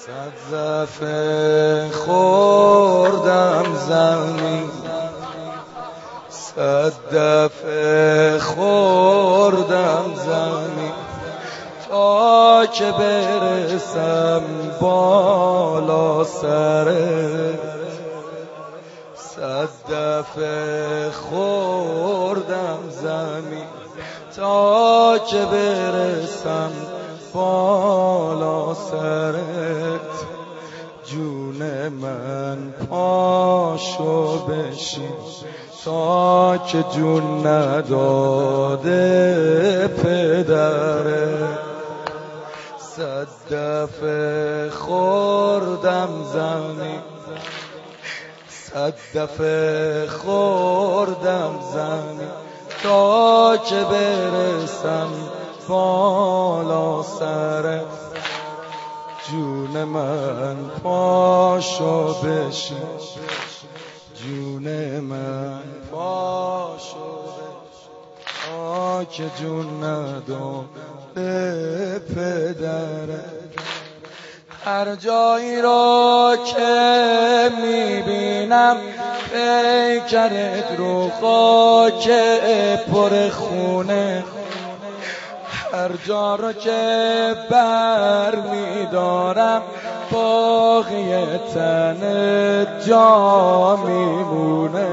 صد دفعه خوردم زمین، صد دفعه خوردم زمین تا که برسم بالا سرت. صد دفعه خوردم زمین تا که برسم بالا سرت. جون من پاشو بشین تا که جون نداده پدرت. صد دفعه خوردم زمین، صد دفعه خوردم زمین تا که برسم بالا سرت. جون من پاشو بشین، جون من پاشو بشین تا که جون نداده پدرت. هر جایی را که میبینم پیکرت رو خاک پر خونه، هر جا را که بر میدارم باقی تنت جا میمونه.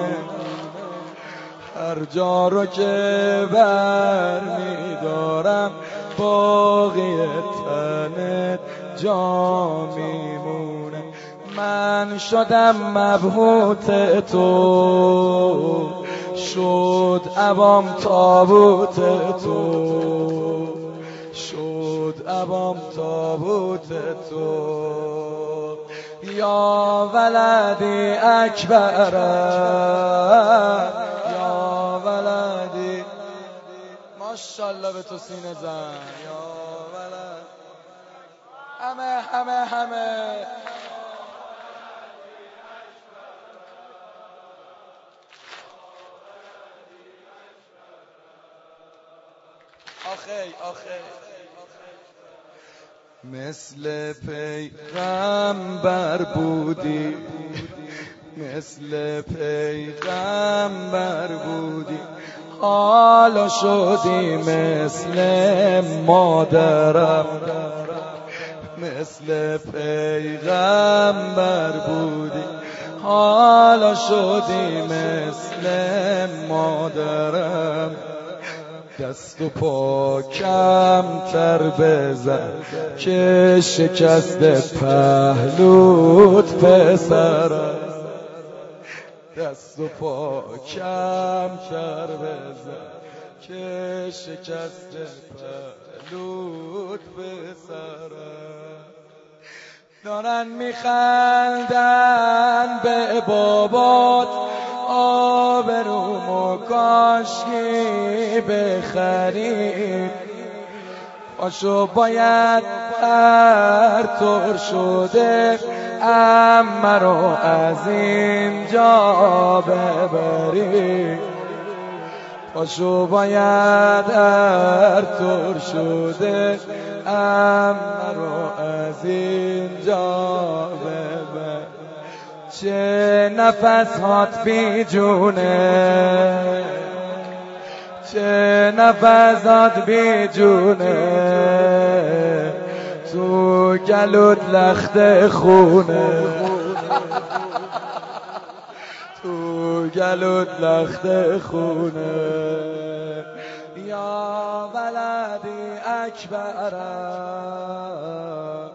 هر جا را که بر میدارم باقی تنت جا میمونه. من شدم مبهوت تو، شد عبام تابوت تو، شد عبام تابوت تو. یا ولدی اکبر، یا ولدی ماشاءالله به تو سینه زن. یا ولد همه آخه مثل پیغمبر بودی، مثل پیغمبر بودی، حالا شدی مثل مادرم. مثل پیغمبر بودی، حالا شدی مثل مادرم. دست و پا کمتر بزن که شکست پهلوت پسرم. دست و پا کمتر بزن که شکست پهلوت پسرم. دارن میخندن به بابات، آبرومو کاشکی بخرید. پاشو باید هر طور شده عمه رو از اینجا ببری. پاشو باید هر طور شده عمه رو از اینجا ببری. چه نفسات بی جونه، چه نفسات بی جونه، تو گلوت لخت خونه، تو گلوت لخت خونه. یا ولدی اکبر.